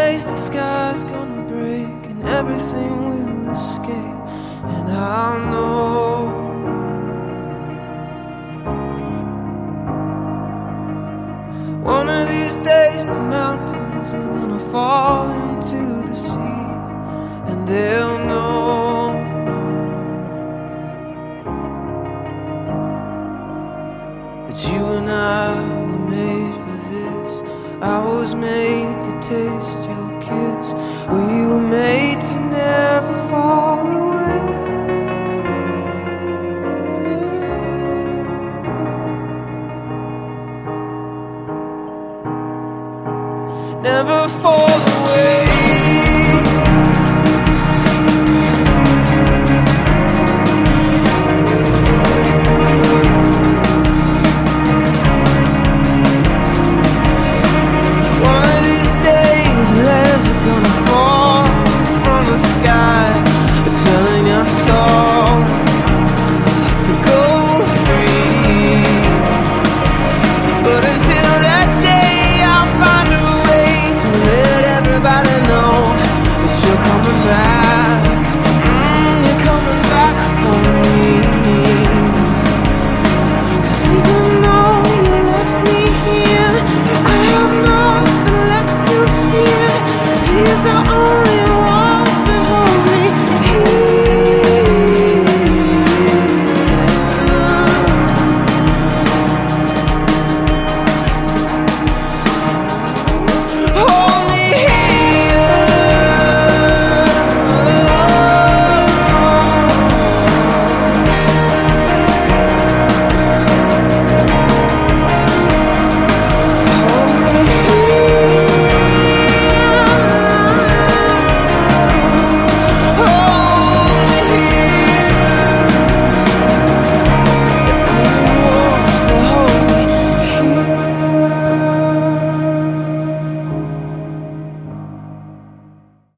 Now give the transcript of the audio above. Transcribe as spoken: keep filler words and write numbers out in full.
days the sky's gonna break and everything will escape, and I'll know one of these days the mountains are gonna fall into the sea, and they'll know that you and I were made for this. I was made to taste your kiss. We were made to